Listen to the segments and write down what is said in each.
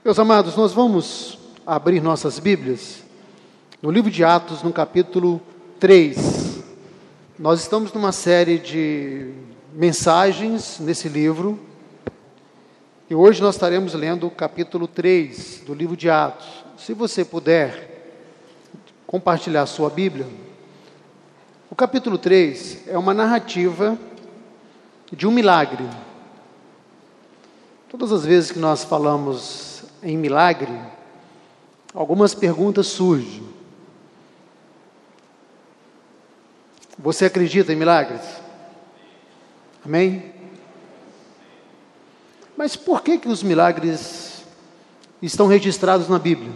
Meus amados, nós vamos abrir nossas Bíblias no livro de Atos, no capítulo 3. Nós estamos numa série de mensagens nesse livro, e hoje nós estaremos lendo o capítulo 3 do livro de Atos. Se você puder compartilhar a sua Bíblia, o capítulo 3 é uma narrativa de um milagre. Todas as vezes que nós falamos em milagre, algumas perguntas surgem. Você acredita em milagres? Amém? Mas por que os milagres estão registrados na Bíblia?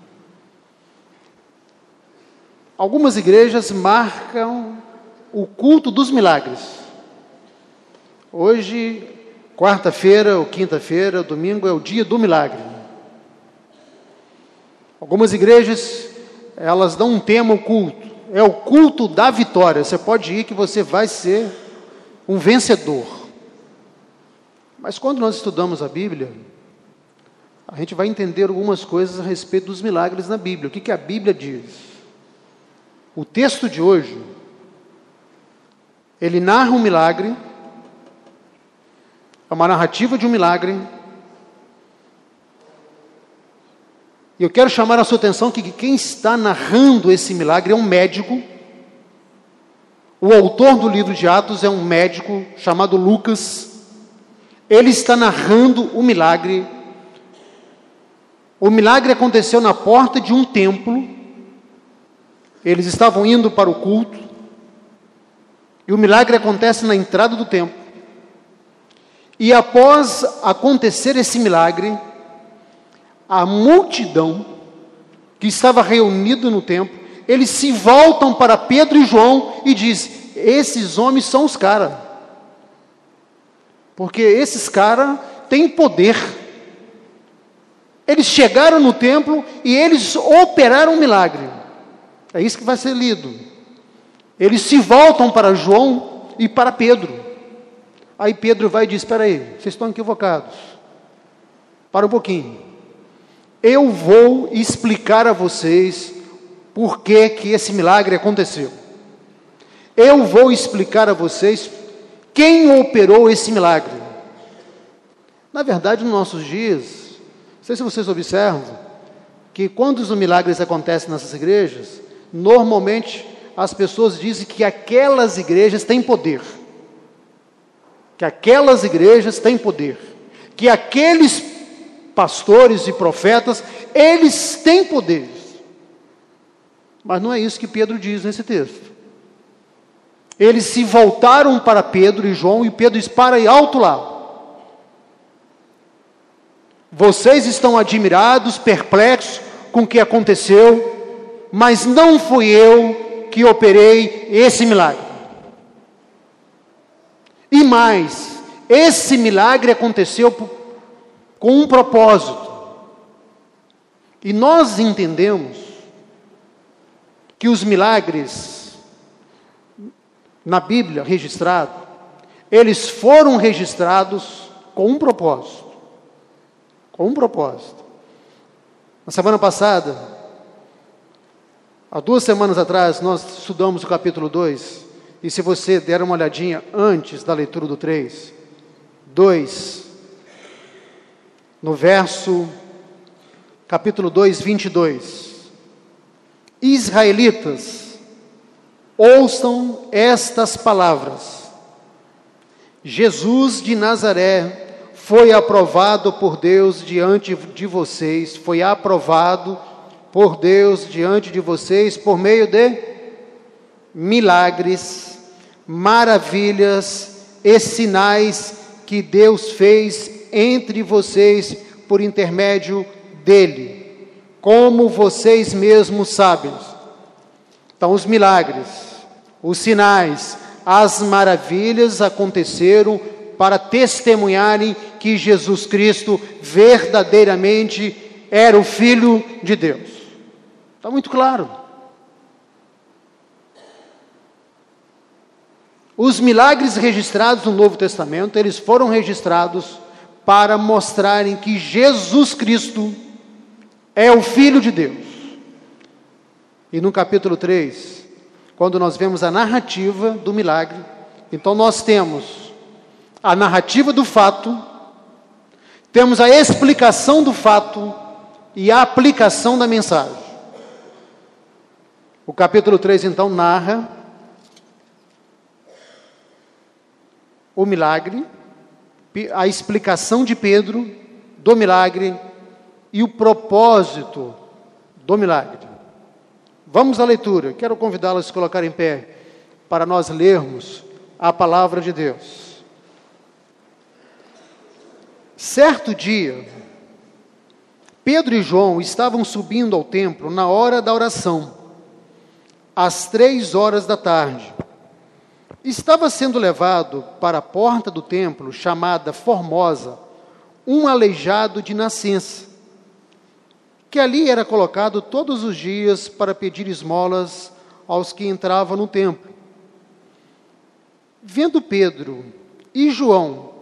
Algumas igrejas marcam o culto dos milagres. Hoje, quarta-feira ou quinta-feira, domingo é o dia do milagre. Algumas igrejas, elas dão um tema ao culto. É o culto da vitória. Você pode ir que você vai ser um vencedor. Mas quando nós estudamos a Bíblia, a gente vai entender algumas coisas a respeito dos milagres na Bíblia. O que a Bíblia diz? O texto de hoje, ele narra um milagre, é uma narrativa de um milagre. E eu quero chamar a sua atenção que quem está narrando esse milagre é um médico. O autor do livro de Atos é um médico chamado Lucas. Ele está narrando o milagre. O milagre aconteceu na porta de um templo. Eles estavam indo para o culto. E o milagre acontece na entrada do templo. E após acontecer esse milagre, a multidão que estava reunida no templo, eles se voltam para Pedro e João e diz: esses homens são os caras. Porque esses caras têm poder. Eles chegaram no templo e eles operaram um milagre. É isso que vai ser lido. Eles se voltam para João e para Pedro. Aí Pedro vai e diz: espera aí, vocês estão equivocados. Para um pouquinho. Eu vou explicar a vocês por que esse milagre aconteceu. Eu vou explicar a vocês quem operou esse milagre. Na verdade, nos nossos dias, não sei se vocês observam, que quando os milagres acontecem nessas igrejas, normalmente as pessoas dizem que aquelas igrejas têm poder. Que aquelas igrejas têm poder. Que aqueles pastores e profetas, eles têm poderes. Mas não é isso que Pedro diz nesse texto. Eles se voltaram para Pedro e João, e Pedro diz: para aí, alto lá. Vocês estão admirados, perplexos com o que aconteceu, mas não fui eu que operei esse milagre. E mais, esse milagre aconteceu com um propósito. E nós entendemos que os milagres na Bíblia registrados, eles foram registrados com um propósito. Com um propósito. Na semana passada, há 2 semanas atrás, nós estudamos o capítulo 2, e se você der uma olhadinha antes da leitura do 3, 2, no verso, capítulo 2, 22. Israelitas, ouçam estas palavras. Jesus de Nazaré foi aprovado por Deus diante de vocês, foi aprovado por Deus diante de vocês por meio de milagres, maravilhas e sinais que Deus fez entre vocês por intermédio dele, como vocês mesmos sabem. Então os milagres, os sinais, as maravilhas aconteceram para testemunharem que Jesus Cristo verdadeiramente era o Filho de Deus. Está muito claro. Os milagres registrados no Novo Testamento, eles foram registrados para mostrarem que Jesus Cristo é o Filho de Deus. E no capítulo 3, quando nós vemos a narrativa do milagre, então nós temos a narrativa do fato, temos a explicação do fato e a aplicação da mensagem. O capítulo 3, então, narra o milagre, a explicação de Pedro do milagre e o propósito do milagre. Vamos à leitura. Quero convidá-los a se colocar em pé para nós lermos a palavra de Deus. Certo dia, Pedro e João estavam subindo ao templo na hora da oração, às 3 da tarde. Estava sendo levado para a porta do templo, chamada Formosa, um aleijado de nascença, que ali era colocado todos os dias para pedir esmolas aos que entravam no templo. Vendo que Pedro e João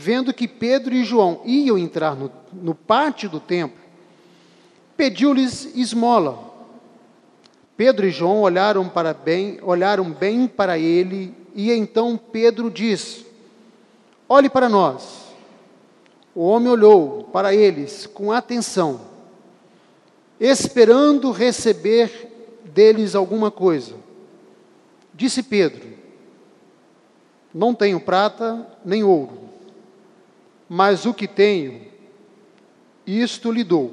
iam entrar no pátio do templo, pediu-lhes esmola. Pedro e João olharam bem para ele, e então Pedro disse: olhe para nós. O homem olhou para eles com atenção, esperando receber deles alguma coisa. Disse Pedro: não tenho prata nem ouro, mas o que tenho, isto lhe dou.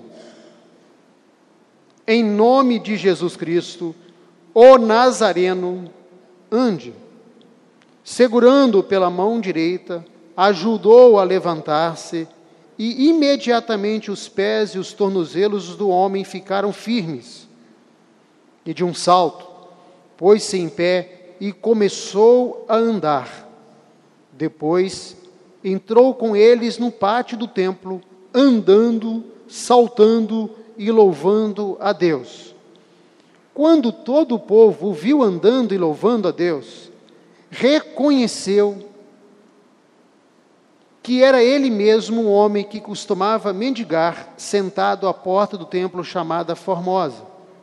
Em nome de Jesus Cristo, o Nazareno, ande. Segurando-o pela mão direita, ajudou-o a levantar-se, e imediatamente os pés e os tornozelos do homem ficaram firmes. E de um salto, pôs-se em pé e começou a andar. Depois, entrou com eles no pátio do templo, andando, saltando e louvando a Deus. Quando todo o povo o viu andando e louvando a Deus, reconheceu que era ele mesmo o homem que costumava mendigar, sentado à porta do templo chamada Formosa.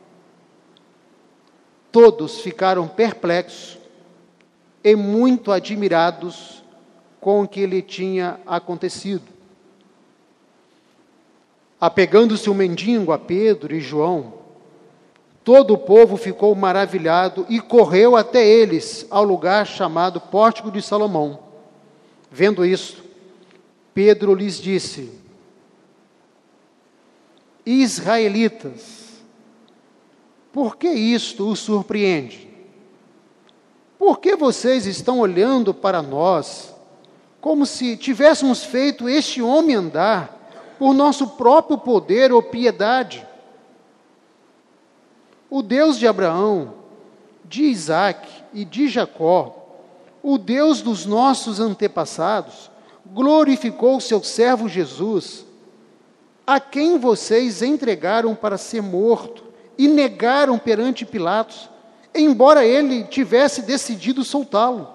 Todos ficaram perplexos e muito admirados com o que lhe tinha acontecido. Apegando-se o mendigo a Pedro e João, todo o povo ficou maravilhado e correu até eles, ao lugar chamado Pórtico de Salomão. Vendo isto, Pedro lhes disse: israelitas, por que isto os surpreende? Por que vocês estão olhando para nós, como se tivéssemos feito este homem andar por nosso próprio poder ou piedade? O Deus de Abraão, de Isaque e de Jacó, o Deus dos nossos antepassados, glorificou seu servo Jesus, a quem vocês entregaram para ser morto e negaram perante Pilatos, embora ele tivesse decidido soltá-lo.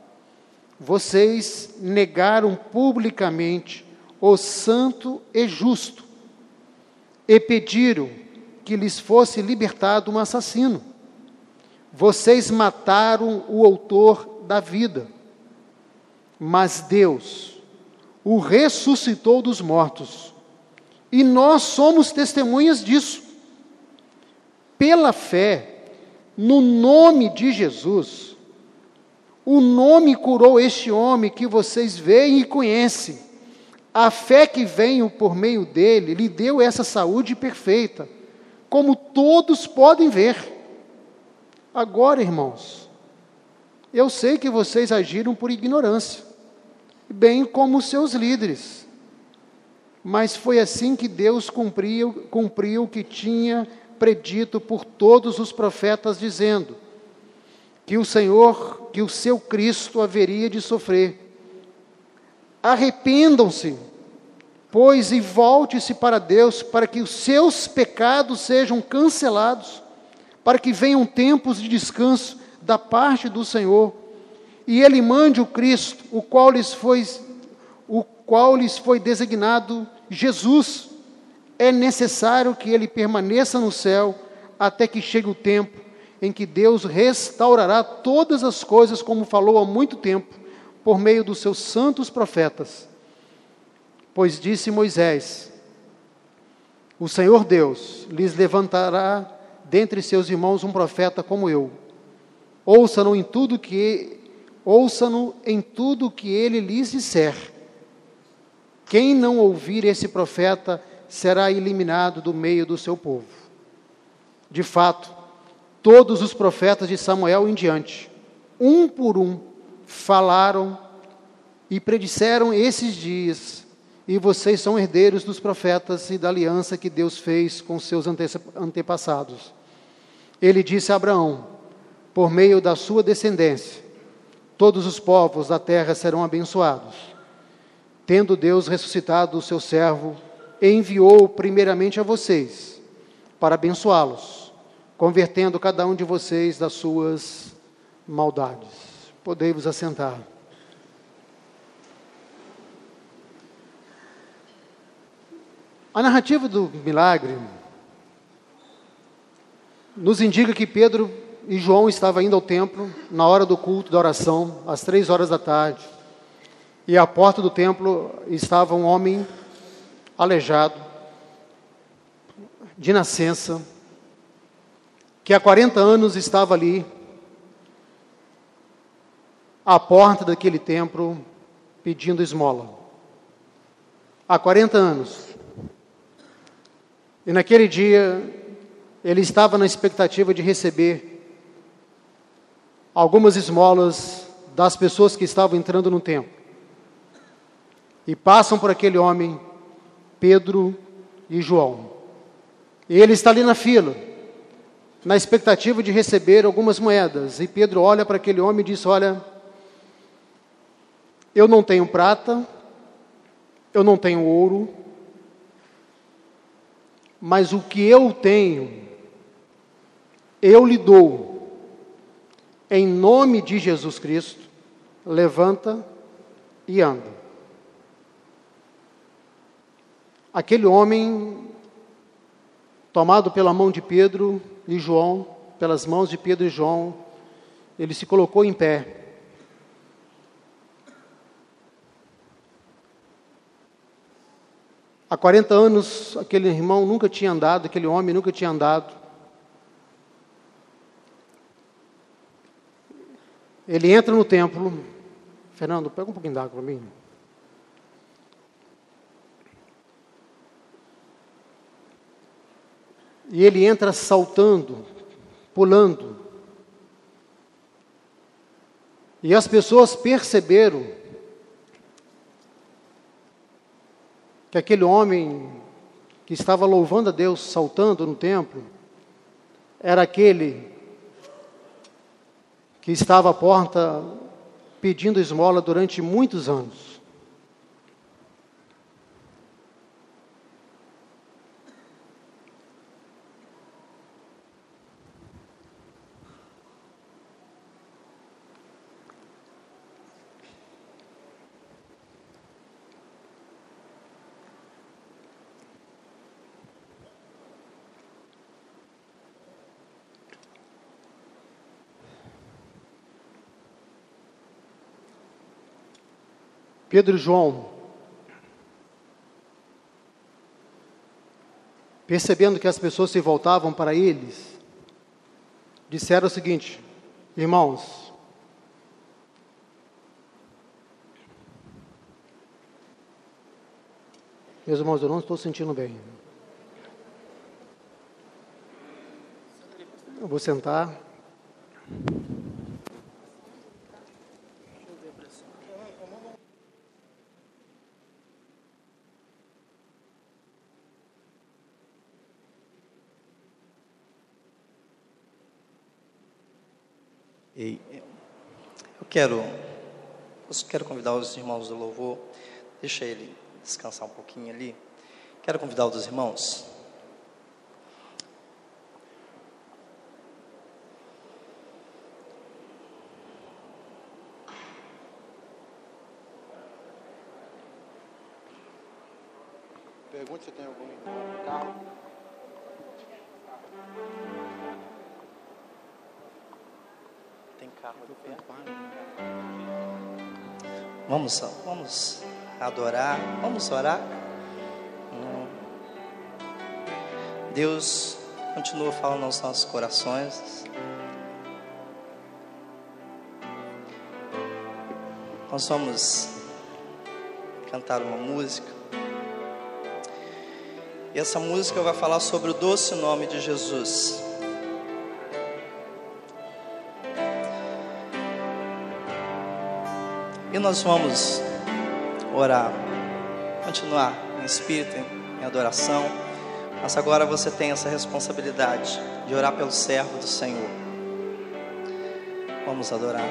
Vocês negaram publicamente o santo e justo, e pediram que lhes fosse libertado um assassino. Vocês mataram o autor da vida, mas Deus o ressuscitou dos mortos, e nós somos testemunhas disso. Pela fé, no nome de Jesus, o nome curou este homem que vocês veem e conhecem. A fé que veio por meio dele lhe deu essa saúde perfeita, como todos podem ver. Agora, irmãos, eu sei que vocês agiram por ignorância, bem como seus líderes, mas foi assim que Deus cumpriu o que tinha predito por todos os profetas, dizendo que o seu Cristo haveria de sofrer. Arrependam-se, pois, e volte-se para Deus, para que os seus pecados sejam cancelados, para que venham tempos de descanso da parte do Senhor, e Ele mande o Cristo, o qual qual lhes foi designado Jesus. É necessário que ele permaneça no céu até que chegue o tempo em que Deus restaurará todas as coisas, como falou há muito tempo, por meio dos seus santos profetas. Pois disse Moisés: o Senhor Deus lhes levantará dentre seus irmãos um profeta como eu. Ouçam-no em tudo que ele lhes disser. Quem não ouvir esse profeta será eliminado do meio do seu povo. De fato, todos os profetas de Samuel em diante, um por um, falaram e predisseram esses dias, e vocês são herdeiros dos profetas e da aliança que Deus fez com seus antepassados. Ele disse a Abraão: por meio da sua descendência, todos os povos da terra serão abençoados. Tendo Deus ressuscitado o seu servo, enviou primeiramente a vocês, para abençoá-los, convertendo cada um de vocês das suas maldades. Podei-vos assentar. A narrativa do milagre nos indica que Pedro e João estavam indo ao templo na hora do culto da oração, às 3 horas da tarde, e à porta do templo estava um homem aleijado, de nascença, que há 40 anos estava ali, à porta daquele templo, pedindo esmola. Há 40 anos. E naquele dia, ele estava na expectativa de receber algumas esmolas das pessoas que estavam entrando no templo. E passam por aquele homem, Pedro e João. E ele está ali na fila, na expectativa de receber algumas moedas. E Pedro olha para aquele homem e diz: olha, eu não tenho prata, eu não tenho ouro, mas o que eu tenho, eu lhe dou. Em nome de Jesus Cristo, levanta e anda. Aquele homem, tomado pela mão de Pedro e João, pelas mãos de Pedro e João, ele se colocou em pé. Há 40 anos, aquele irmão nunca tinha andado, aquele homem nunca tinha andado. Ele entra no templo. Fernando, pega um pouquinho d'água para mim. E ele entra saltando, pulando. E as pessoas perceberam que aquele homem que estava louvando a Deus, saltando no templo, era aquele que estava à porta pedindo esmola durante muitos anos. Pedro e João, percebendo que as pessoas se voltavam para eles, disseram o seguinte: irmãos, meus irmãos, eu não estou sentindo bem. Eu vou sentar. Eu quero convidar os irmãos do louvor, deixa ele descansar um pouquinho ali. Quero convidar os irmãos. Pergunte se tem algum carro. Tem carro do pé. Vamos adorar, vamos orar. Deus continua falando aos nossos corações. Nós vamos cantar uma música. E essa música vai falar sobre o doce nome de Jesus. E nós vamos orar, continuar em espírito, em adoração. Mas agora você tem essa responsabilidade de orar pelo servo do Senhor. Vamos adorar.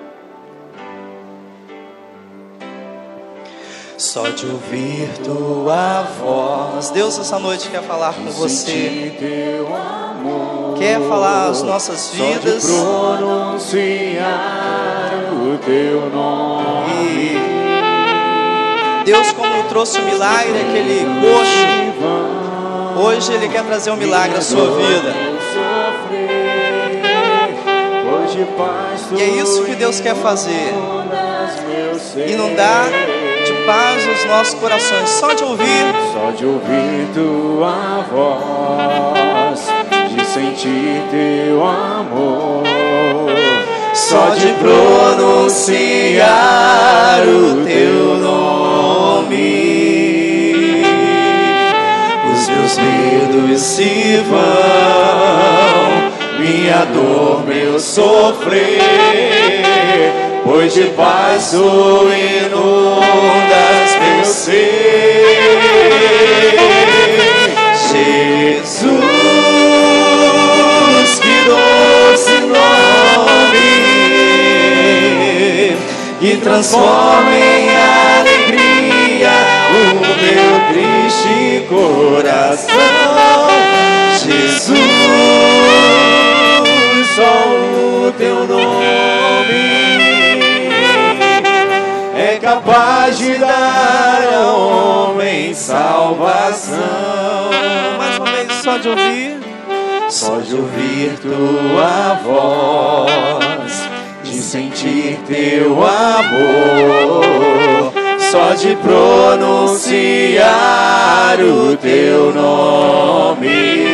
Só de ouvir tua voz, Deus essa noite quer falar com você, quer falar as nossas vidas. Só de pronunciar o teu nome. E Deus, como trouxe o milagre, aquele coxo, hoje Ele quer trazer um milagre à sua vida. E é isso que Deus quer fazer, inundar de paz os nossos corações. Só de ouvir tua voz, de sentir teu amor, só de pronunciar o teu nome, os meus medos se vão, minha dor, meu sofrer, pois de paz tu inundas meu ser. Jesus, que doce nome, que transforma em alegria o meu triste coração. Jesus, só o teu nome é capaz de dar ao homem salvação. Mais uma vez, só de ouvir tua voz, de sentir teu amor, só de pronunciar o teu nome,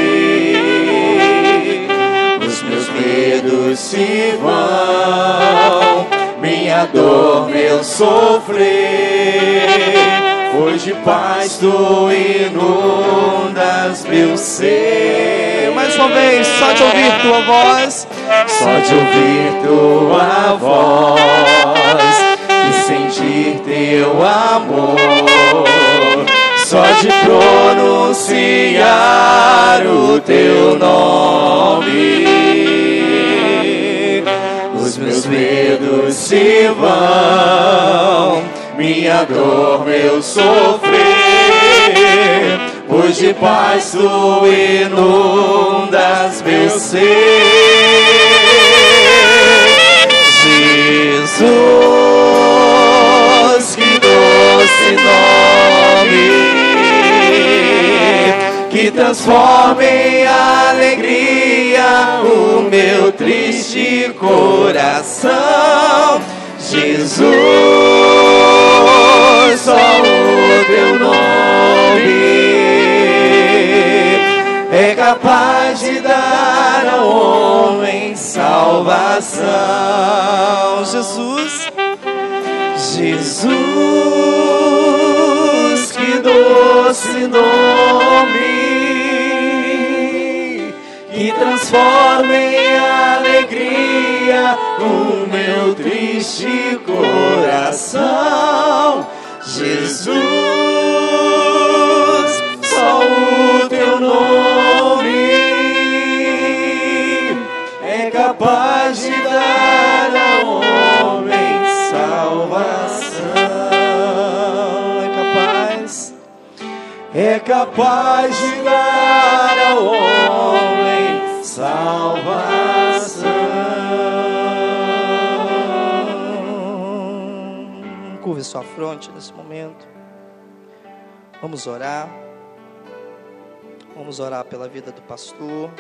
os meus medos se vão, minha dor, meu sofrer, pois de paz tu inundas meu ser. Mais uma vez, só de ouvir tua voz, só de ouvir tua voz, e sentir teu amor, só de pronunciar o teu nome, os meus medos se vão, minha dor, meu sofrer, pois de paz tu inundas meu ser. Jesus, que doce nome, que transforma em alegria o meu triste coração. Jesus, só o teu nome é capaz de dar ao homem salvação. Jesus, Jesus, que doce nome, que transforma em alegria o meu triste coração. Jesus, só o teu nome é capaz de dar ao homem salvação. É capaz de dar ao homem salvação. Curve sua fronte nesse momento. Vamos orar. Vamos orar pela vida do pastor.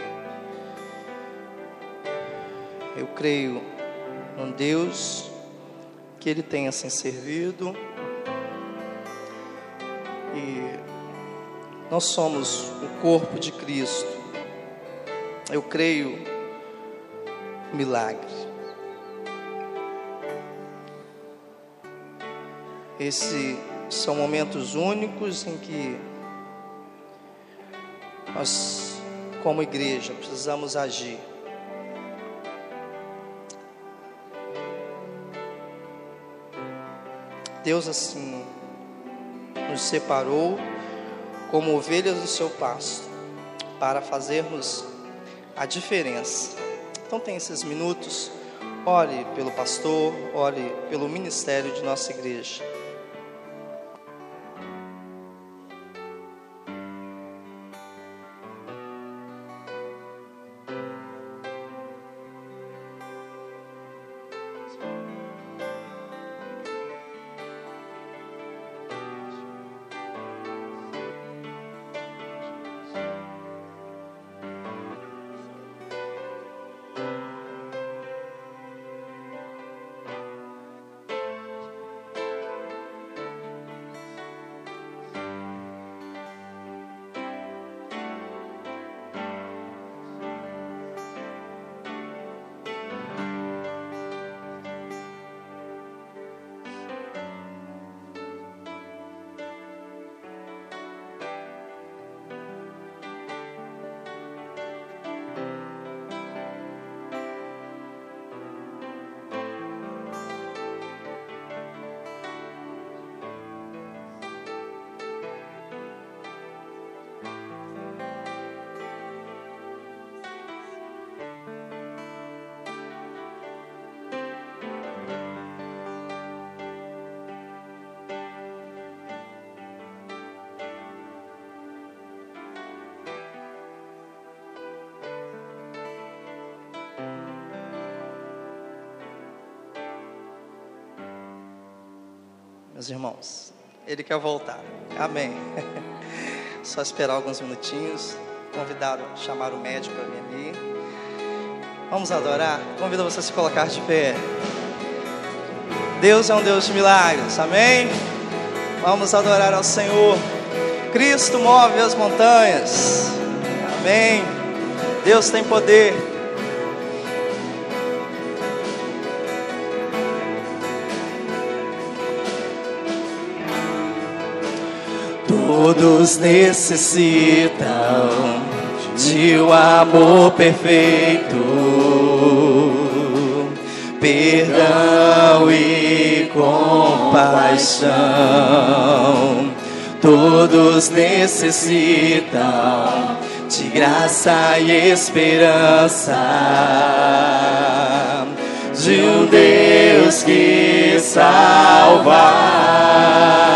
Eu creio num Deus que Ele tenha assim servido. E nós somos o corpo de Cristo. Eu creio no milagre. Esses são momentos únicos em que nós, como igreja, precisamos agir. Deus assim nos separou como ovelhas do seu pasto para fazermos a diferença. Então tem esses minutos, ore pelo pastor, ore pelo ministério de nossa igreja. Meus irmãos, Ele quer voltar. Amém. Só esperar alguns minutinhos. Convidaram a chamar o médico para mim ali. Vamos adorar. Convido você a se colocar de pé. Deus é um Deus de milagres. Amém. Vamos adorar ao Senhor. Cristo move as montanhas. Amém. Deus tem poder. Todos necessitam de um amor perfeito, perdão e compaixão. Todos necessitam de graça e esperança, de um Deus que salva.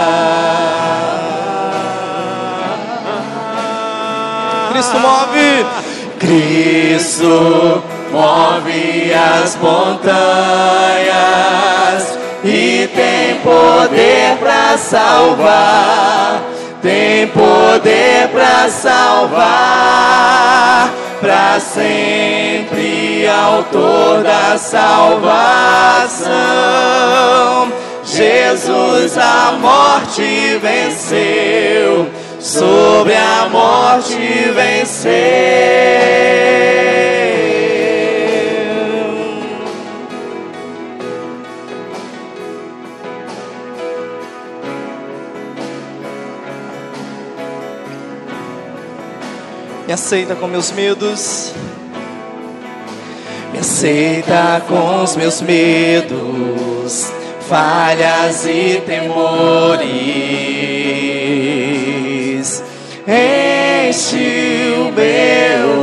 Cristo move. Cristo move as montanhas e tem poder para salvar. Tem poder para salvar, para sempre autor da salvação. Jesus a morte venceu, sobre a morte venceu. Me aceita com meus medos. Me aceita com os meus medos, falhas e temores. Enche o meu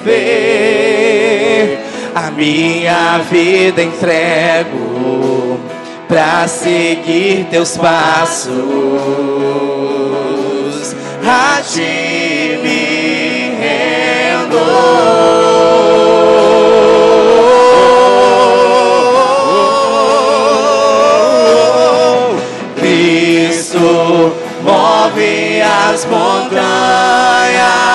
viver, a minha vida entrego pra seguir teus passos. A ti me rendo. Cristo move as montanhas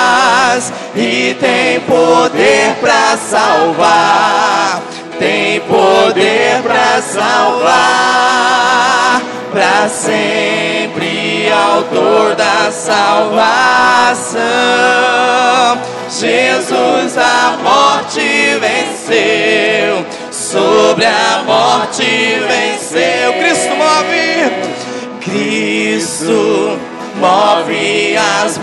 e tem poder para salvar, tem poder para salvar, para sempre, autor da salvação. Jesus a morte venceu, sobre a morte venceu. Cristo move as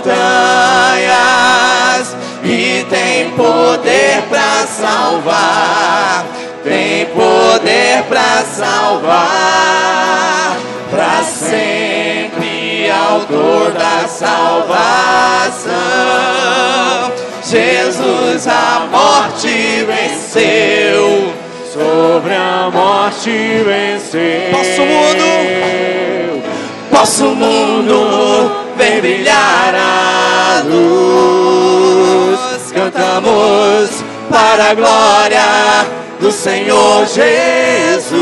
montanhas e tem poder para salvar, tem poder para salvar, para sempre, autor da salvação. Jesus a morte venceu, sobre a morte venceu. Posso mundo ver brilhar a luz. Cantamos para a glória do Senhor Jesus.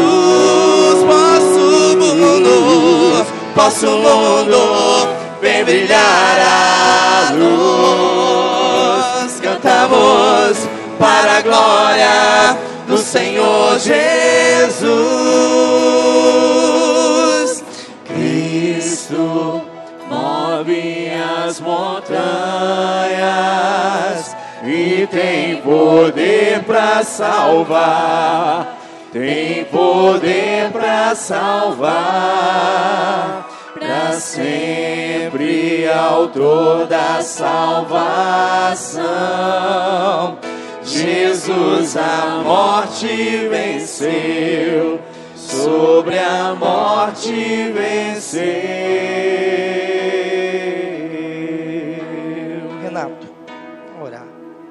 Posso mundo ver brilhar a luz. Cantamos para a glória do Senhor Jesus. Cristo move as montanhas e tem poder para salvar, tem poder para salvar, para sempre, autor da salvação. Jesus a morte venceu, sobre a morte venceu. Renato, vamos orar.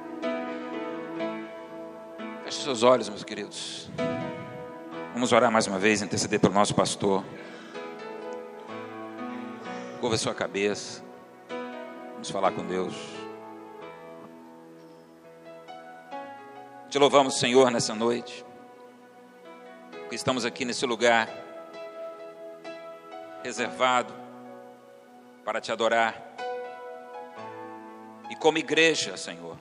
Feche seus olhos, meus queridos. Vamos orar mais uma vez, interceder pelo nosso pastor. Curva a sua cabeça. Vamos falar com Deus. Te louvamos, Senhor, nessa noite, porque estamos aqui nesse lugar reservado para te adorar. E como igreja, Senhor,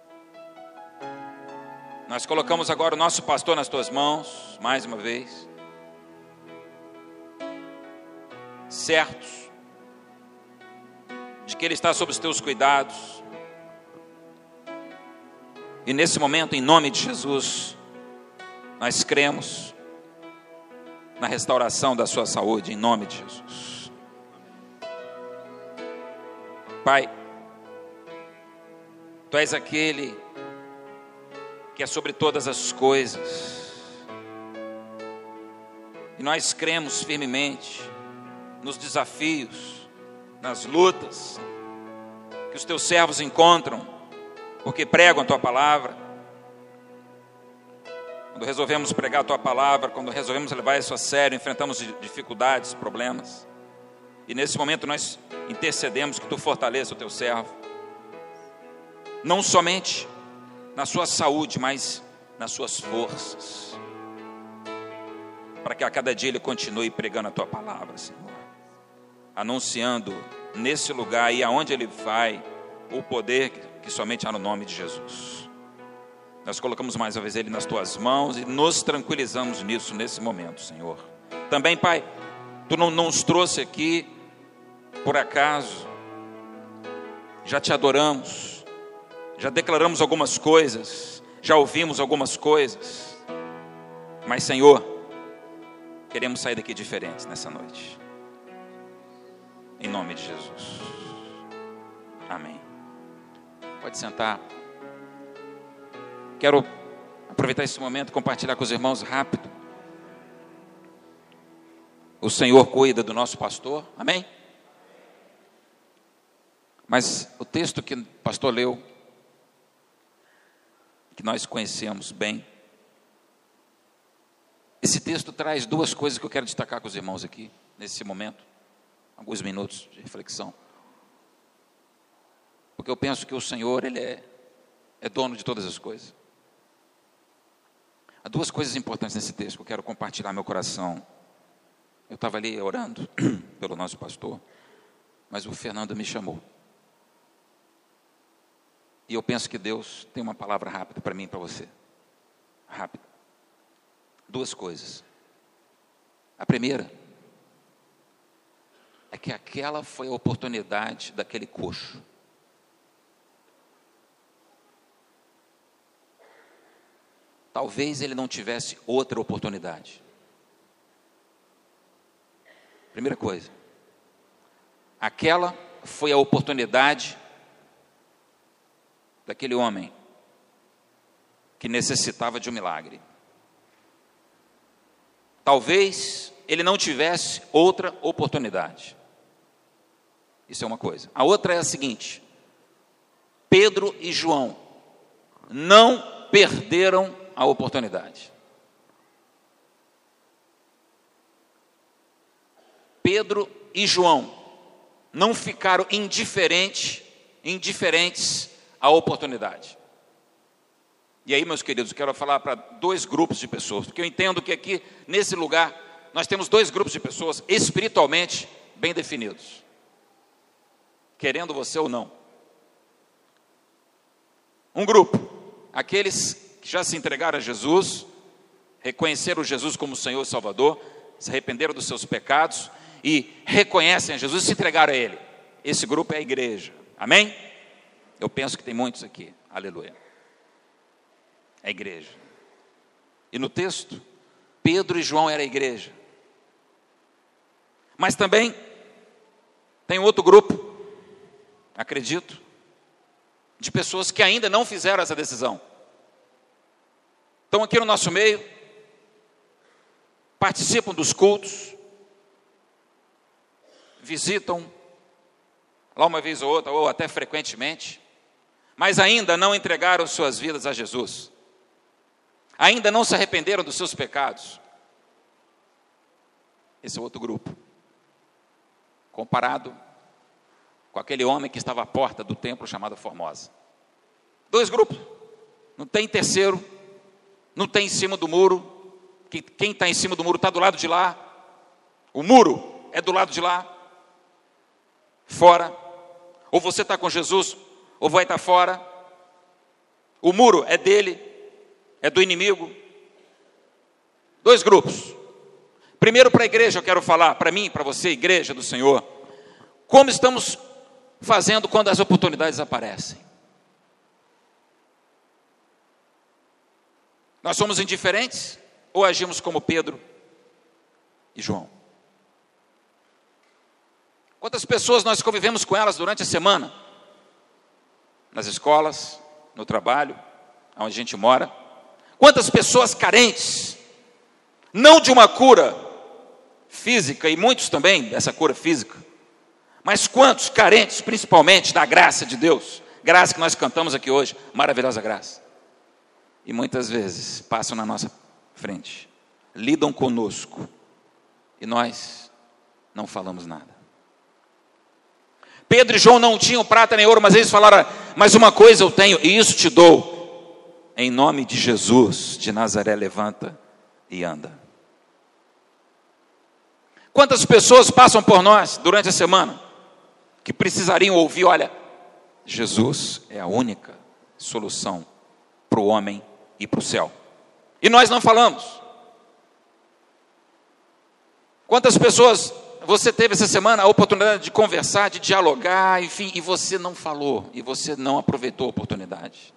nós colocamos agora o nosso pastor nas tuas mãos, mais uma vez, certos de que ele está sob os teus cuidados. E nesse momento, em nome de Jesus, nós cremos na restauração da sua saúde, em nome de Jesus. Pai, Tu és aquele que é sobre todas as coisas, e nós cremos firmemente nos desafios, nas lutas que os Teus servos encontram, porque pregam a Tua palavra. Quando resolvemos pregar a Tua palavra, quando resolvemos levar isso a sério, enfrentamos dificuldades, problemas. E nesse momento nós intercedemos que Tu fortaleça o Teu servo, não somente na sua saúde, mas nas suas forças, para que a cada dia ele continue pregando a Tua palavra, Senhor, anunciando nesse lugar e aonde ele vai o poder que somente há no nome de Jesus. Nós colocamos mais uma vez ele nas Tuas mãos e nos tranquilizamos nisso, nesse momento, Senhor. Também, Pai, Tu não nos trouxe aqui por acaso. Já Te adoramos, já declaramos algumas coisas, já ouvimos algumas coisas, mas, Senhor, queremos sair daqui diferentes nessa noite, em nome de Jesus. Amém. Pode sentar. Quero aproveitar esse momento e compartilhar com os irmãos rápido. O Senhor cuida do nosso pastor, amém? Mas o texto que o pastor leu, que nós conhecemos bem, esse texto traz duas coisas que eu quero destacar com os irmãos aqui, nesse momento, alguns minutos de reflexão. Porque eu penso que o Senhor, Ele é dono de todas as coisas. Há duas coisas importantes nesse texto que eu quero compartilhar no meu coração. Eu estava ali orando pelo nosso pastor, mas o Fernando me chamou. E eu penso que Deus tem uma palavra rápida para mim e para você. Rápida. 2 coisas. A primeira é que aquela foi a oportunidade daquele coxo. Talvez ele não tivesse outra oportunidade. Primeira coisa. Aquela foi a oportunidade daquele homem que necessitava de um milagre. Talvez ele não tivesse outra oportunidade. Isso é uma coisa. A outra é a seguinte: Pedro e João não perderam a oportunidade. Pedro e João não ficaram indiferentes à oportunidade. E aí, meus queridos, eu quero falar para 2 grupos de pessoas, porque eu entendo que aqui, nesse lugar, nós temos 2 grupos de pessoas espiritualmente bem definidos, querendo você ou não. Um grupo, aqueles que já se entregaram a Jesus, reconheceram Jesus como Senhor e Salvador, se arrependeram dos seus pecados e reconhecem a Jesus e se entregaram a Ele. Esse grupo é a igreja, amém? Eu penso que tem muitos aqui, aleluia. É a igreja. E no texto, Pedro e João eram a igreja. Mas também tem outro grupo, acredito, de pessoas que ainda não fizeram essa decisão. Estão aqui no nosso meio, participam dos cultos, visitam lá uma vez ou outra, ou até frequentemente, mas ainda não entregaram suas vidas a Jesus. Ainda não se arrependeram dos seus pecados. Esse é outro grupo. Comparado com aquele homem que estava à porta do templo chamado Formosa. 2 grupos. Não tem terceiro. Não tem em cima do muro. Quem está em cima do muro está do lado de lá. O muro é do lado de lá. Fora. Ou você está com Jesus, ou vai estar fora. O muro é dele. É do inimigo. 2 grupos. Primeiro, para a igreja, eu quero falar, para mim, para você, igreja do Senhor, como estamos fazendo quando as oportunidades aparecem. Nós somos indiferentes ou agimos como Pedro e João? Quantas pessoas nós convivemos com elas durante a semana? Nas escolas, no trabalho, onde a gente mora. Quantas pessoas carentes, não de uma cura física, e muitos também dessa cura física, mas quantos carentes principalmente da graça de Deus, graça que nós cantamos aqui hoje, maravilhosa graça, e muitas vezes passam na nossa frente, lidam conosco, e nós não falamos nada. Pedro e João não tinham prata nem ouro, mas eles falaram: mas uma coisa eu tenho, e isso te dou. Em nome de Jesus de Nazaré, levanta e anda. Quantas pessoas passam por nós durante a semana que precisariam ouvir: olha, Jesus é a única solução para o homem e para o céu. E nós não falamos. Quantas pessoas você teve essa semana a oportunidade de conversar, de dialogar, enfim, e você não falou, e você não aproveitou a oportunidade?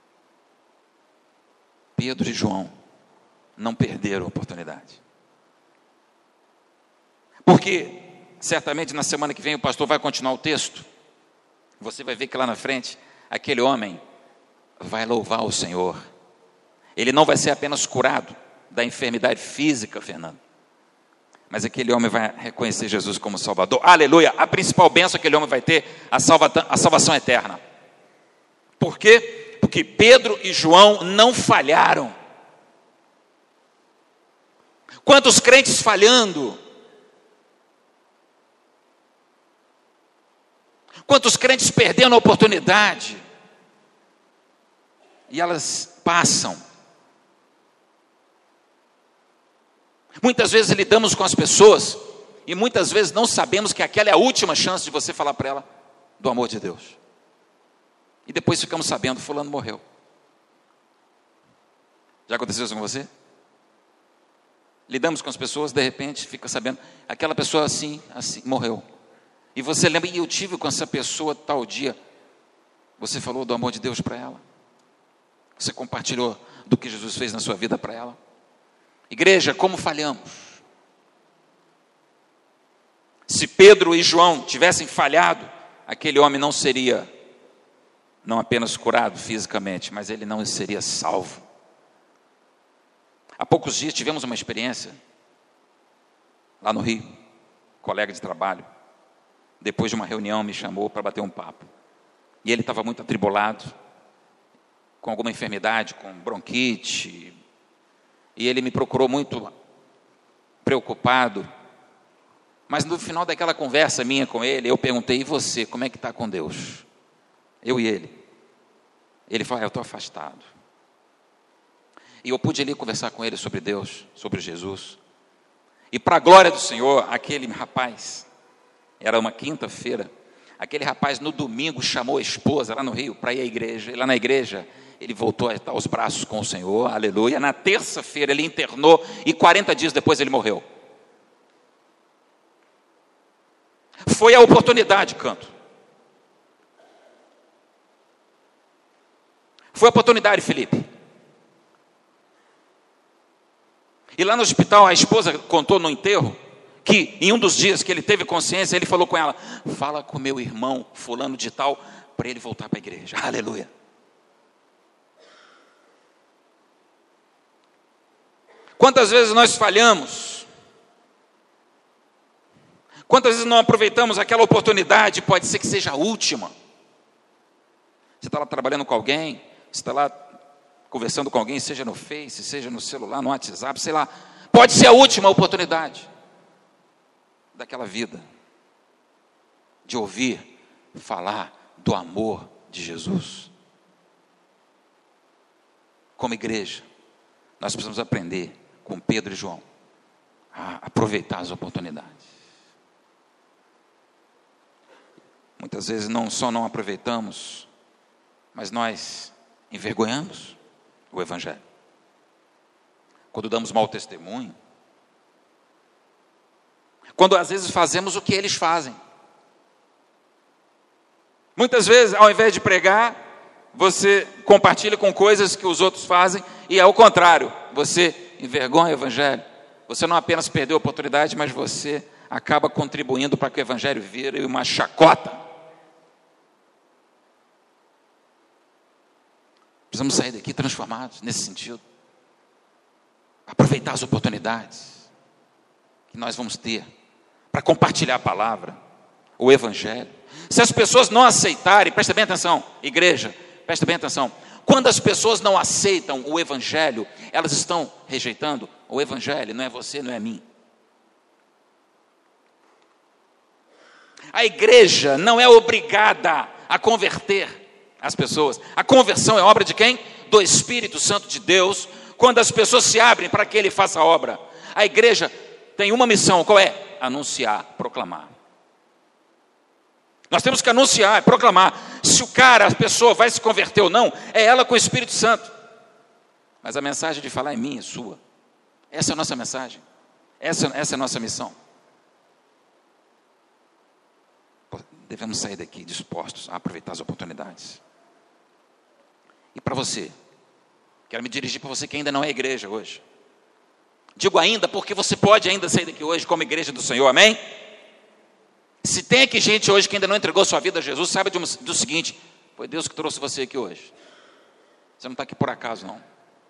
Pedro e João não perderam a oportunidade. Porque, certamente na semana que vem o pastor vai continuar o texto. Você vai ver que lá na frente, aquele homem vai louvar o Senhor. Ele não vai ser apenas curado da enfermidade física, Fernando. Mas aquele homem vai reconhecer Jesus como Salvador. Aleluia! A principal bênção que aquele homem vai ter, a salvação eterna. Por quê? Porque Pedro e João não falharam. Quantos crentes falhando? Quantos crentes perdendo a oportunidade? E elas passam. Muitas vezes lidamos com as pessoas e muitas vezes não sabemos que aquela é a última chance de você falar para ela do amor de Deus. E depois ficamos sabendo, fulano morreu. Já aconteceu isso com você? Lidamos com as pessoas, de repente, fica sabendo, aquela pessoa assim, morreu. E você lembra, e eu tive com essa pessoa tal dia. Você falou do amor de Deus para ela. Você compartilhou do que Jesus fez na sua vida para ela. Igreja, como falhamos? Se Pedro e João tivessem falhado, aquele homem não seria, não apenas curado fisicamente, mas ele não seria salvo. Há poucos dias tivemos uma experiência, lá no Rio, colega de trabalho, depois de uma reunião me chamou para bater um papo. E ele estava muito atribulado, com alguma enfermidade, com bronquite, e ele me procurou muito preocupado. Mas no final daquela conversa minha com ele, eu perguntei, e você, como é que está com Deus? Eu e ele. Ele falou, eu estou afastado. E eu pude ali conversar com ele sobre Deus, sobre Jesus. E para a glória do Senhor, aquele rapaz, era uma quinta-feira, aquele rapaz no domingo chamou a esposa lá no Rio para ir à igreja. E lá na igreja, ele voltou a estar aos braços com o Senhor, aleluia. Na terça-feira ele internou e 40 dias depois ele morreu. Foi a oportunidade, canto. Foi a oportunidade, Felipe. E lá no hospital, a esposa contou no enterro, que em um dos dias que ele teve consciência, ele falou com ela, fala com meu irmão, fulano de tal, para ele voltar para a igreja, aleluia. Quantas vezes nós falhamos? Quantas vezes não aproveitamos aquela oportunidade, pode ser que seja a última. Você está lá trabalhando com alguém, você está lá conversando com alguém, seja no Face, seja no celular, no WhatsApp, sei lá. Pode ser a última oportunidade daquela vida, de ouvir falar do amor de Jesus. Como igreja, nós precisamos aprender com Pedro e João a aproveitar as oportunidades. Muitas vezes não só não aproveitamos, mas nós envergonhamos o Evangelho. Quando damos mau testemunho, quando às vezes fazemos o que eles fazem. Muitas vezes, ao invés de pregar, você compartilha com coisas que os outros fazem, e ao contrário, você envergonha o Evangelho. Você não apenas perdeu a oportunidade, mas você acaba contribuindo para que o Evangelho vire uma chacota. Precisamos sair daqui transformados nesse sentido. Aproveitar as oportunidades que nós vamos ter para compartilhar a palavra, o Evangelho. Se as pessoas não aceitarem, presta bem atenção, igreja, presta bem atenção. Quando as pessoas não aceitam o Evangelho, elas estão rejeitando o Evangelho, não é você, não é mim. A igreja não é obrigada a converter as pessoas. A conversão é obra de quem? Do Espírito Santo de Deus, quando as pessoas se abrem para que Ele faça a obra. A igreja tem uma missão, qual é? Anunciar, proclamar. Nós temos que anunciar, proclamar. Se a pessoa vai se converter ou não, é ela com o Espírito Santo. Mas a mensagem de falar é minha, é sua. Essa é a nossa mensagem. Essa é a nossa missão. Devemos sair daqui dispostos a aproveitar as oportunidades. E para você, quero me dirigir para você que ainda não é igreja hoje. Digo ainda porque você pode ainda sair daqui hoje como igreja do Senhor, amém? Se tem aqui gente hoje que ainda não entregou sua vida a Jesus, saiba do seguinte, foi Deus que trouxe você aqui hoje. Você não está aqui por acaso não.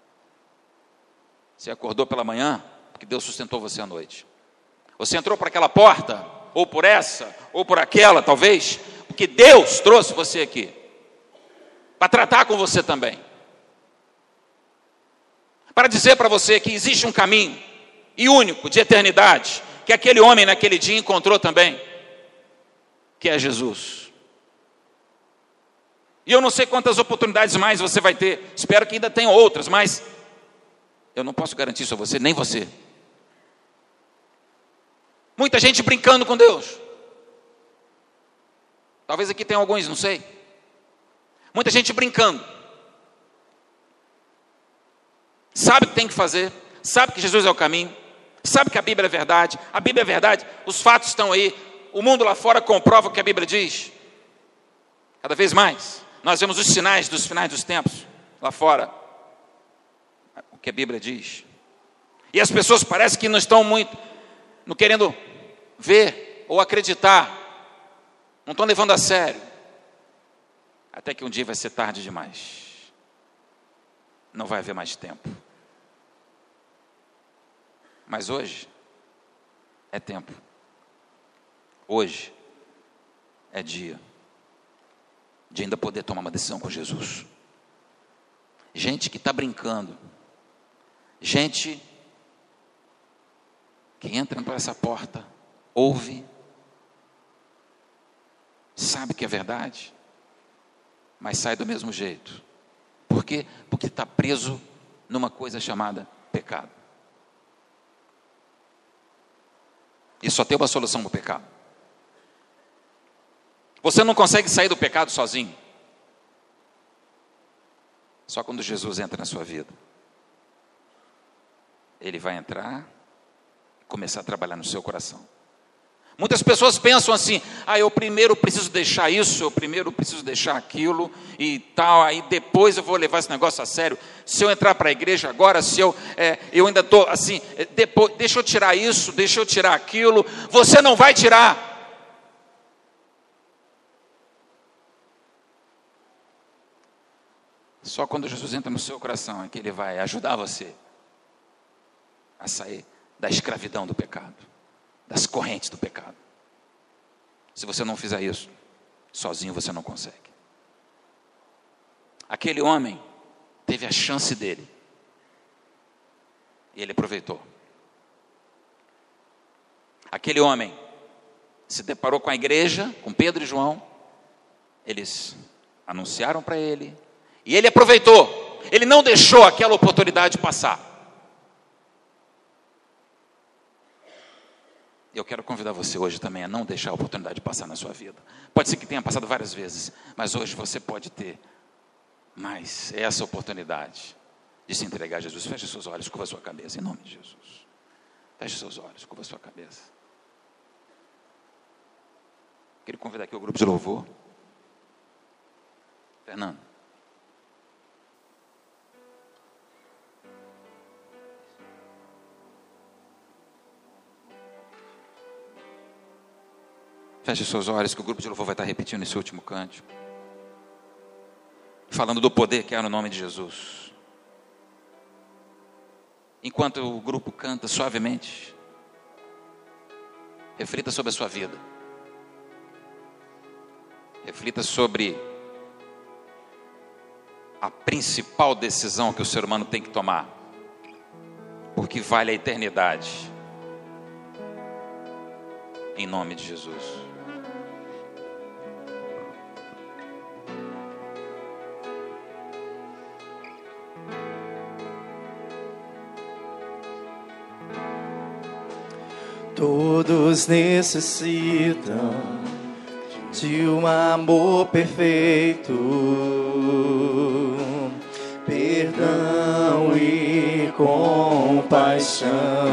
Você acordou pela manhã, porque Deus sustentou você à noite. Você entrou por aquela porta, ou por essa, ou por aquela, talvez, porque Deus trouxe você aqui, para tratar com você também, para dizer para você que existe um caminho, e único, de eternidade, que aquele homem naquele dia encontrou também, que é Jesus. E eu não sei quantas oportunidades mais você vai ter, espero que ainda tenha outras, mas eu não posso garantir isso a você, nem você. Muita gente brincando com Deus. Talvez aqui tenha alguns, não sei. Muita gente brincando. Sabe o que tem que fazer, sabe que Jesus é o caminho, sabe que a Bíblia é verdade, os fatos estão aí, o mundo lá fora comprova o que a Bíblia diz. Cada vez mais, nós vemos os sinais dos finais dos tempos lá fora, o que a Bíblia diz. E as pessoas parecem que não estão não querendo ver ou acreditar, não estão levando a sério, até que um dia vai ser tarde demais, não vai haver mais tempo. Mas hoje é tempo, hoje é dia de ainda poder tomar uma decisão com Jesus. Gente que está brincando, gente que entra por essa porta, ouve, sabe que é verdade, mas sai do mesmo jeito. Por quê? Porque está preso numa coisa chamada pecado. E só tem uma solução para o pecado. Você não consegue sair do pecado sozinho. Só quando Jesus entra na sua vida. Ele vai entrar e começar a trabalhar no seu coração. Muitas pessoas pensam assim: eu primeiro preciso deixar isso, eu primeiro preciso deixar aquilo e tal, aí depois eu vou levar esse negócio a sério. Se eu entrar para a igreja agora, se eu ainda estou assim, depois, deixa eu tirar isso, deixa eu tirar aquilo. Você não vai tirar. Só quando Jesus entra no seu coração é que Ele vai ajudar você a sair da escravidão do pecado, das correntes do pecado. Se você não fizer isso, sozinho você não consegue. Aquele homem teve a chance dele, e ele aproveitou. Aquele homem se deparou com a igreja, com Pedro e João, eles anunciaram para ele, e ele aproveitou, ele não deixou aquela oportunidade passar. Eu quero convidar você hoje também a não deixar a oportunidade passar na sua vida. Pode ser que tenha passado várias vezes, mas hoje você pode ter mais essa oportunidade de se entregar a Jesus. Feche seus olhos, curva sua cabeça, em nome de Jesus. Feche seus olhos, curva sua cabeça. Quero convidar aqui o grupo de louvor. Fernando. Feche seus olhos, que o grupo de louvor vai estar repetindo esse último cântico, falando do poder que há no nome de Jesus. Enquanto o grupo canta suavemente, reflita sobre a sua vida. Reflita sobre a principal decisão que o ser humano tem que tomar, porque vale a eternidade. Em nome de Jesus. Todos necessitam de um amor perfeito, perdão e compaixão.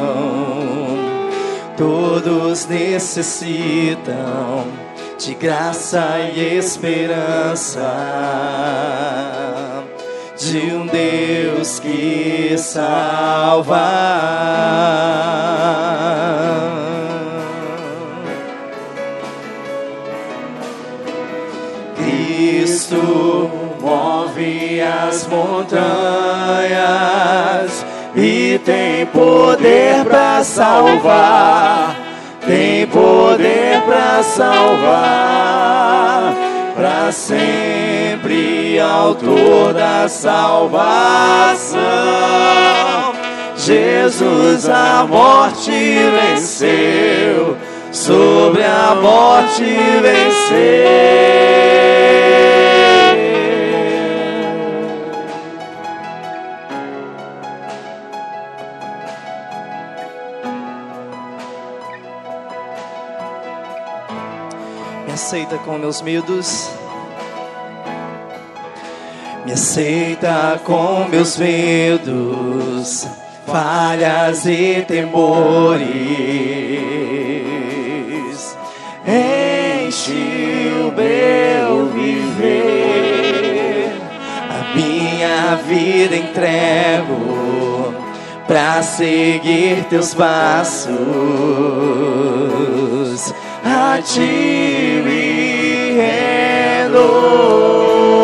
Todos necessitam de graça e esperança, de um Deus que salva. Cristo move as montanhas e tem poder para salvar, tem poder para salvar, para sempre autor da salvação. Jesus a morte venceu, sobre a morte venceu. Me aceita com meus medos, Me aceita com meus medos, falhas e temores. Enche o meu viver, a minha vida entrego pra seguir teus passos. A ti me rendo.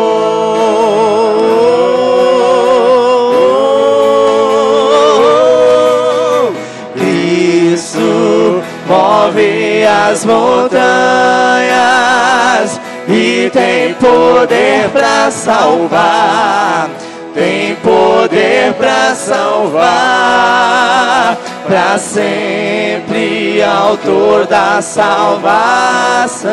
Move as montanhas e tem poder pra salvar. Tem poder pra salvar, pra sempre autor da salvação.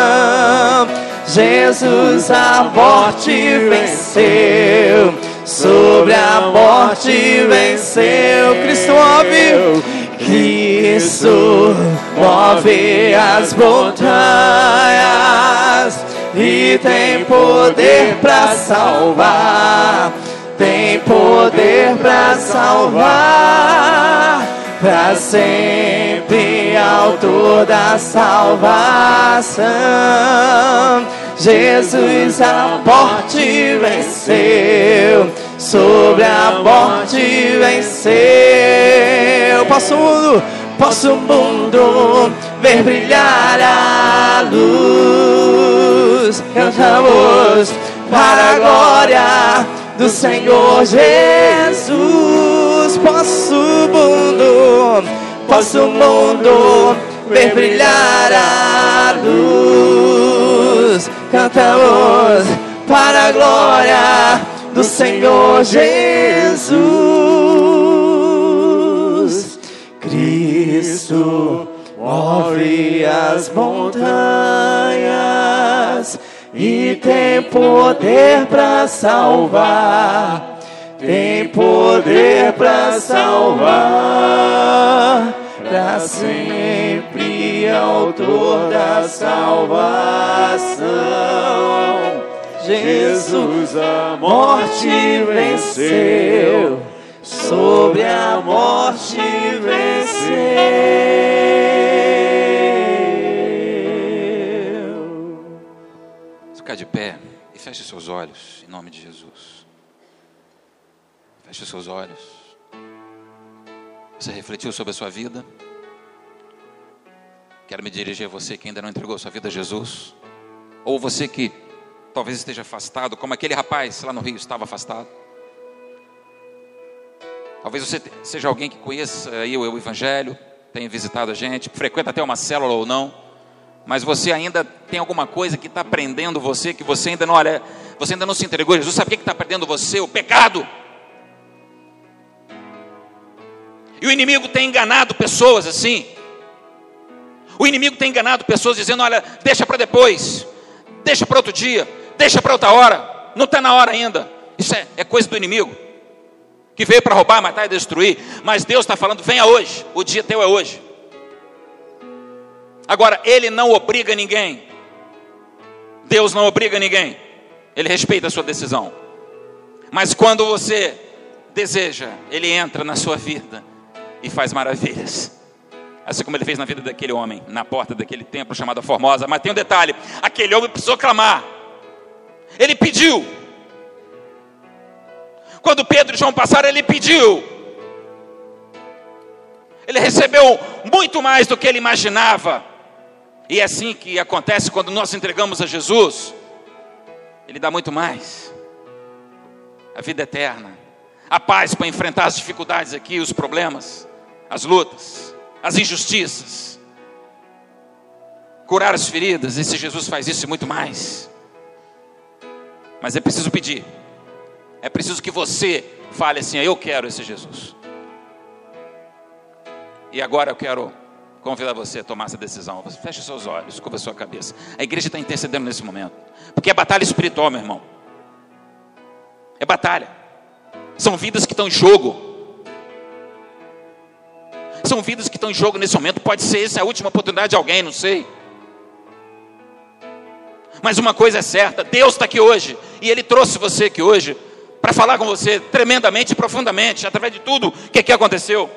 Jesus a morte venceu, sobre a morte venceu. Cristo move, Cristo move as montanhas e tem poder pra salvar. Tem poder pra salvar, pra sempre autor da salvação. Jesus a morte venceu, sobre a morte venceu. Posso o mundo ver brilhar a luz. Cantamos para a glória do Senhor Jesus. Posso o mundo ver brilhar a luz. Cantamos para a glória do Senhor Jesus. Cristo move as montanhas e tem poder pra salvar. Tem poder pra salvar, pra sempre autor da salvação. Jesus a morte venceu, sobre a morte venceu. Ficar de pé e feche seus olhos, em nome de Jesus. Feche seus olhos. Você refletiu sobre a sua vida? Quero me dirigir a você que ainda não entregou sua vida a Jesus. Ou você que talvez esteja afastado, como aquele rapaz lá no Rio estava afastado. Talvez você seja alguém que conheça aí o Evangelho, tenha visitado a gente, frequenta até uma célula ou não, mas você ainda tem alguma coisa que está prendendo você, que você ainda não olha, você ainda não se entregou a Jesus. Sabe o que está prendendo você? O pecado. E o inimigo tem enganado pessoas assim. O inimigo tem enganado pessoas dizendo: olha, deixa para depois, deixa para outro dia, deixa para outra hora, não está na hora ainda. Isso é coisa do inimigo, que veio para roubar, matar e destruir. Mas Deus está falando: venha hoje, o dia teu é hoje. Agora, Ele não obriga ninguém. Deus não obriga ninguém. Ele respeita a sua decisão. Mas quando você deseja, Ele entra na sua vida e faz maravilhas. Assim como Ele fez na vida daquele homem, na porta daquele templo chamado Formosa. Mas tem um detalhe: aquele homem precisou clamar. Ele pediu. Quando Pedro e João passaram, ele pediu. Ele recebeu muito mais do que ele imaginava. E é assim que acontece quando nós entregamos a Jesus. Ele dá muito mais. A vida eterna, a paz para enfrentar as dificuldades aqui, os problemas, as lutas, as injustiças, curar as feridas. Esse Jesus faz isso e muito mais. Mas é preciso pedir. É preciso que você fale assim: eu quero esse Jesus. E agora eu quero convidar você a tomar essa decisão. Você feche seus olhos, curva sua cabeça. A igreja está intercedendo nesse momento, porque é batalha espiritual, meu irmão. É batalha. São vidas que estão em jogo. São vidas que estão em jogo nesse momento. Pode ser essa a última oportunidade de alguém, não sei. Mas uma coisa é certa, Deus está aqui hoje, e Ele trouxe você aqui hoje, para falar com você tremendamente e profundamente, através de tudo que aqui aconteceu.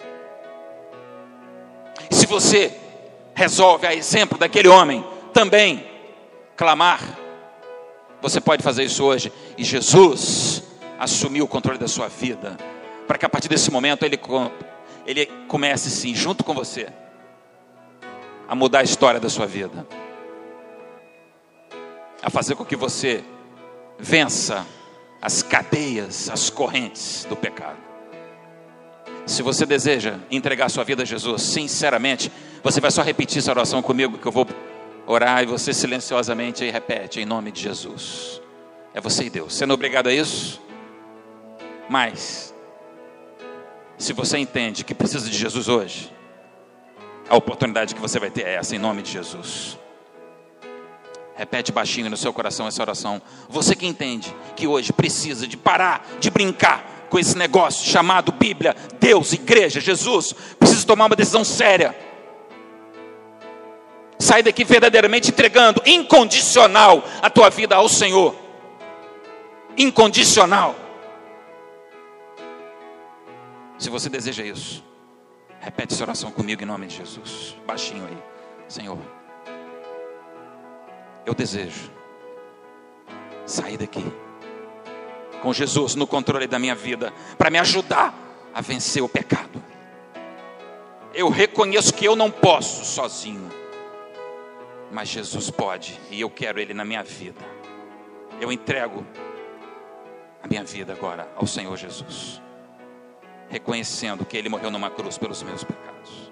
E se você resolve, a exemplo daquele homem, também clamar, você pode fazer isso hoje, e Jesus assumiu o controle da sua vida, para que a partir desse momento Ele comece sim, junto com você, a mudar a história da sua vida, a fazer com que você vença as cadeias, as correntes do pecado. Se você deseja entregar sua vida a Jesus, sinceramente, você vai só repetir essa oração comigo, que eu vou orar, e você silenciosamente aí repete, em nome de Jesus. É você e Deus, sendo obrigado a isso. Mas, se você entende que precisa de Jesus hoje, a oportunidade que você vai ter é essa, em nome de Jesus. Repete baixinho no seu coração essa oração. Você que entende que hoje precisa de parar de brincar com esse negócio chamado Bíblia, Deus, igreja, Jesus, precisa tomar uma decisão séria. Sai daqui verdadeiramente entregando incondicional a tua vida ao Senhor. Incondicional. Se você deseja isso, repete essa oração comigo em nome de Jesus. Baixinho aí. Senhor, eu desejo sair daqui com Jesus no controle da minha vida, para me ajudar a vencer o pecado. Eu reconheço que eu não posso sozinho, mas Jesus pode, e eu quero Ele na minha vida. Eu entrego a minha vida agora ao Senhor Jesus, reconhecendo que Ele morreu numa cruz pelos meus pecados.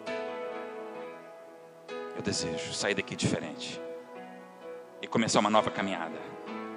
Eu desejo sair daqui diferente e começar uma nova caminhada.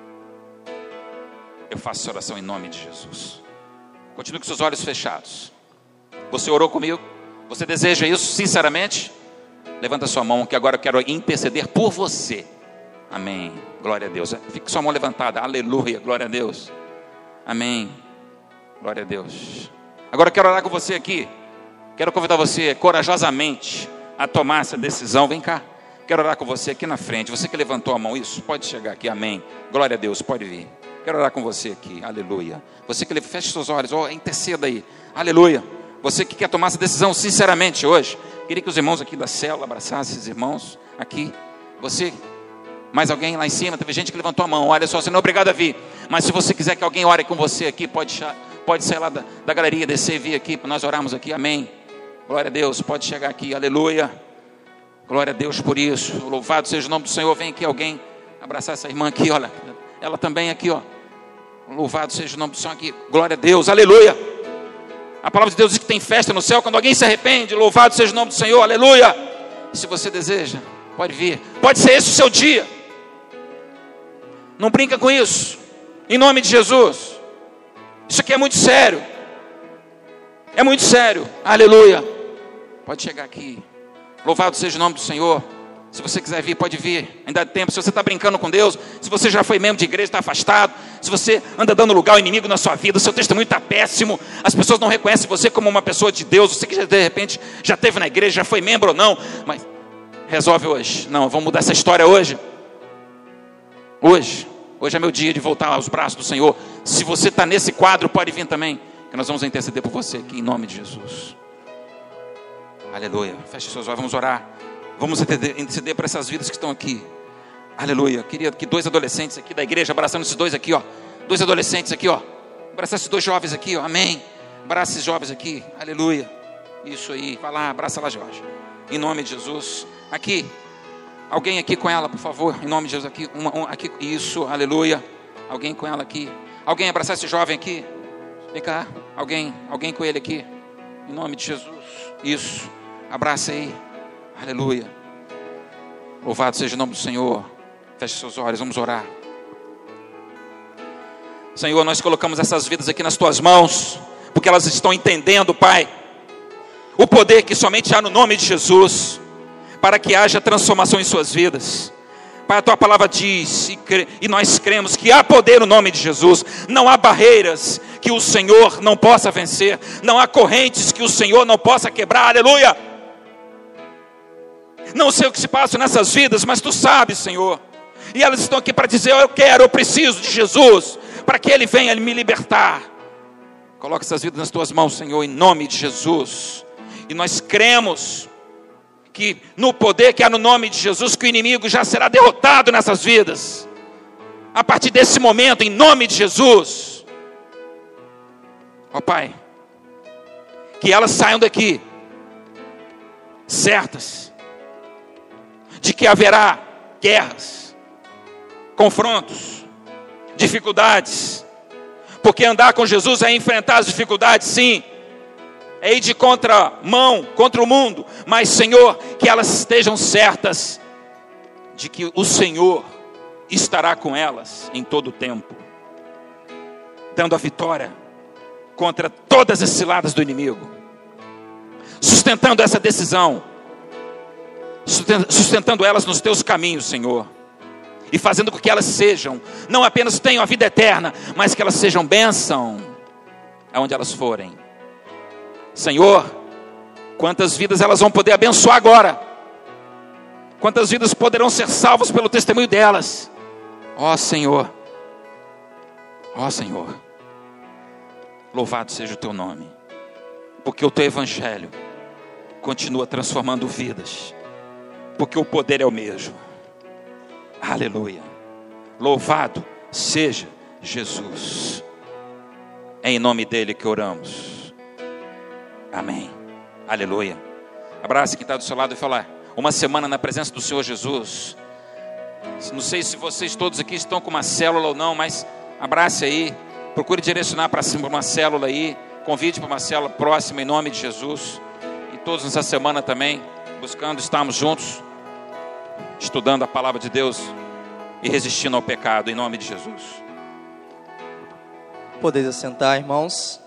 Eu faço essa oração em nome de Jesus. Continue com seus olhos fechados. Você orou comigo? Você deseja isso sinceramente? Levanta sua mão, que agora eu quero interceder por você. Amém. Glória a Deus. Fique sua mão levantada. Aleluia. Glória a Deus. Amém. Glória a Deus. Agora eu quero orar com você aqui. Quero convidar você corajosamente a tomar essa decisão. Vem cá. Quero orar com você aqui na frente. Você que levantou a mão, isso, pode chegar aqui. Amém. Glória a Deus. Pode vir. Quero orar com você aqui, aleluia. Você que fecha seus olhos, interceda aí, aleluia. Você que quer tomar essa decisão sinceramente hoje, queria que os irmãos aqui da célula abraçassem esses irmãos aqui. Você, mais alguém lá em cima, teve gente que levantou a mão, olha só, você não é obrigado a vir. Mas se você quiser que alguém ore com você aqui, pode sair lá da galeria, descer e vir aqui, para nós orarmos aqui, amém. Glória a Deus, pode chegar aqui, aleluia. Glória a Deus por isso, louvado seja o nome do Senhor. Vem aqui alguém abraçar essa irmã aqui, olha, ela também aqui, ó. Louvado seja o nome do Senhor aqui. Glória a Deus, aleluia. A palavra de Deus diz que tem festa no céu quando alguém se arrepende. Louvado seja o nome do Senhor, aleluia. E se você deseja, pode vir. Pode ser esse o seu dia. Não brinca com isso, em nome de Jesus. Isso aqui é muito sério. É muito sério, aleluia. Pode chegar aqui. Louvado seja o nome do Senhor. Se você quiser vir, pode vir, ainda há tempo. Se você está brincando com Deus, se você já foi membro de igreja, está afastado, se você anda dando lugar ao inimigo na sua vida, o seu testemunho está péssimo, as pessoas não reconhecem você como uma pessoa de Deus, você que já, de repente já esteve na igreja, já foi membro ou não, mas resolve hoje. Não, vamos mudar essa história hoje. Hoje é meu dia de voltar aos braços do Senhor. Se você está nesse quadro, pode vir também, que nós vamos interceder por você aqui em nome de Jesus. Aleluia. Feche seus olhos, vamos orar. Vamos interceder para essas vidas que estão aqui. Aleluia. Queria que 2 adolescentes aqui da igreja, abraçando esses 2 aqui, ó. 2 adolescentes aqui, ó. Abraçar esses 2 jovens aqui, ó. Amém. Abraça esses jovens aqui. Aleluia. Isso aí. Vai lá, abraça lá, Jorge. Em nome de Jesus. Aqui. Alguém aqui com ela, por favor. Em nome de Jesus. Aqui. Aqui. Isso. Aleluia. Alguém com ela aqui. Alguém abraçar esse jovem aqui. Vem cá. Alguém com ele aqui. Em nome de Jesus. Isso. Abraça aí. Aleluia. Louvado seja o nome do Senhor. Feche seus olhos, vamos orar. Senhor, nós colocamos essas vidas aqui nas tuas mãos, porque elas estão entendendo, Pai, o poder que somente há no nome de Jesus, para que haja transformação em suas vidas. Pai, a tua palavra diz, e nós cremos que há poder no nome de Jesus. Não há barreiras que o Senhor não possa vencer, não há correntes que o Senhor não possa quebrar. Aleluia. Não sei o que se passa nessas vidas, mas tu sabes, Senhor. E elas estão aqui para dizer: eu preciso de Jesus, para que Ele venha me libertar. Coloca essas vidas nas tuas mãos, Senhor, em nome de Jesus. E nós cremos que no poder que há no nome de Jesus, que o inimigo já será derrotado nessas vidas. A partir desse momento, em nome de Jesus. Ó Pai, que elas saiam daqui certas de que haverá guerras, confrontos, dificuldades, porque andar com Jesus é enfrentar as dificuldades, sim, é ir de contramão contra o mundo, mas Senhor, que elas estejam certas de que o Senhor estará com elas em todo o tempo, dando a vitória contra todas as ciladas do inimigo, sustentando essa decisão, sustentando elas nos teus caminhos, Senhor, e fazendo com que elas sejam, não apenas tenham a vida eterna, mas que elas sejam bênção aonde elas forem. Senhor, quantas vidas elas vão poder abençoar agora, quantas vidas poderão ser salvas pelo testemunho delas. Ó Senhor, louvado seja o teu nome, porque o teu evangelho continua transformando vidas, porque o poder é o mesmo. Aleluia. Louvado seja Jesus. É em nome dele que oramos. Amém. Aleluia. Abraça quem está do seu lado e fala: uma semana na presença do Senhor Jesus. Não sei se vocês todos aqui estão com uma célula ou não, mas abrace aí. Procure direcionar para uma célula aí. Convide para uma célula próxima em nome de Jesus. E todos nessa semana também, buscando estarmos juntos, estudando a palavra de Deus e resistindo ao pecado em nome de Jesus. Podeis assentar, irmãos.